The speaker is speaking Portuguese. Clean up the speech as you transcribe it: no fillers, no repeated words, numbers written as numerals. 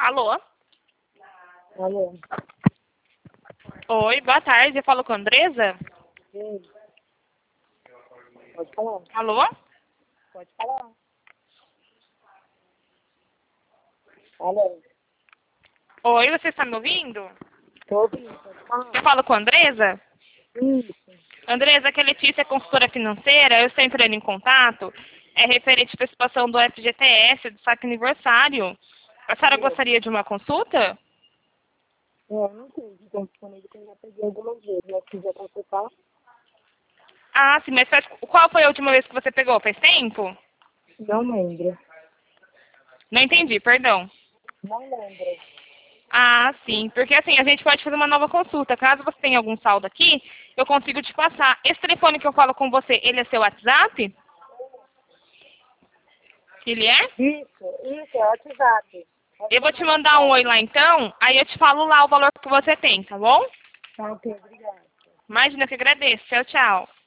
Alô? Alô? Oi, boa tarde. Eu falo com a Andresa? Sim. Pode falar. Alô? Pode falar. Alô? Oi, você está me ouvindo? Tô ouvindo, pode Eu falar. falo com a Andresa? Isso. Andresa, aqui é Letícia, consultora financeira. Eu estou entrando em contato. É referente à participação do FGTS, do saque aniversário. A senhora gostaria de uma consulta? Não sei se estão disponíveis, que eu já peguei algumas vezes, mas se quiser consultar, Ah, sim, mas qual foi a última vez que você pegou? Faz tempo? não lembro. Não entendi, perdão. Não lembro. Ah, sim, porque assim, a gente pode fazer uma nova consulta. Caso você tenha algum saldo aqui, eu consigo te passar. Esse telefone que eu falo com você, ele é seu WhatsApp? Ele é? Isso, é WhatsApp. Pode Eu vou te mandar mandar um oi mensagem. lá então, aí eu te falo lá o valor que você tem, tá bom? Tá, ok, obrigada. Imagina que agradeço. Tchau, tchau.